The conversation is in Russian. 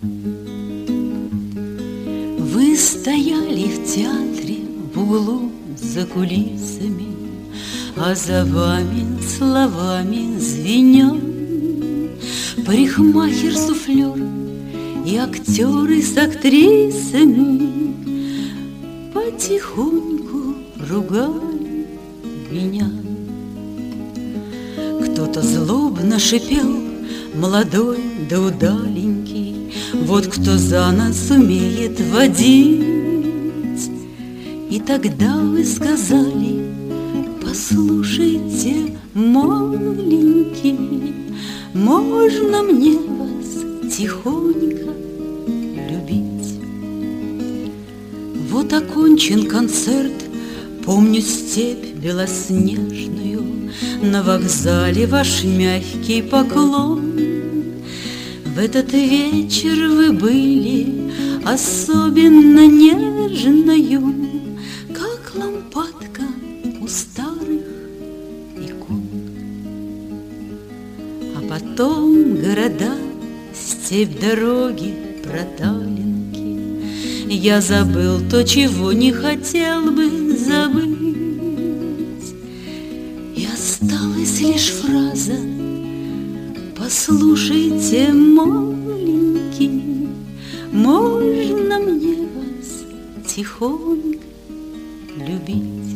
Вы стояли в театре в углу за кулисами, а за вами словами звенел парикмахер-суфлер и актеры с актрисами потихоньку ругали меня. Кто-то злобно шипел, молодой да удаленький, вот кто за нас умеет водить. И тогда вы сказали: послушайте, маленький, можно мне вас тихонько любить? Вот окончен концерт, помню степь белоснежную, на вокзале ваш мягкий поклон. В этот вечер вы были особенно нежною, как лампадка у старых икон. А потом города, степь, дороги, проталинки. Я забыл то, чего не хотел бы забыть, и осталась лишь фраза: послушайте, маленький, можно мне вас тихонько любить?